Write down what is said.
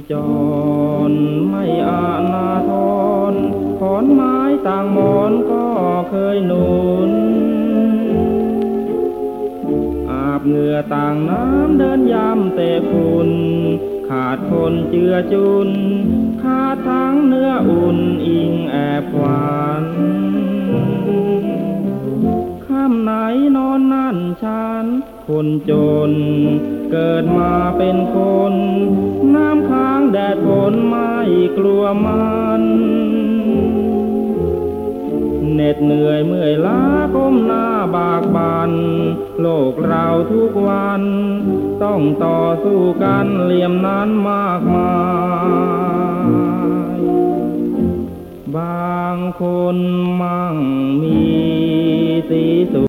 จรไม่อานาทรขอนไม้ต่างหมอนก็เคยหนุนอาบเหงื่อต่างน้ำเดินยามเตะฝุ่นขาดคนเจือจุนขาดทั้งเนื้ออุ่นอิงแอบหวานค่ำไหนนอนนั่นฉันคนจนเกิดมาเป็นคนน้ำค้างแดดฝนไม่กลัวมันเหน็ดเหนื่อยเมื่อยล้าก้มหน้าบากบันโลกเราทุกวันต้องต่อสู้กันเหลี่ยมนั้นมากมายบางคนมั่งมี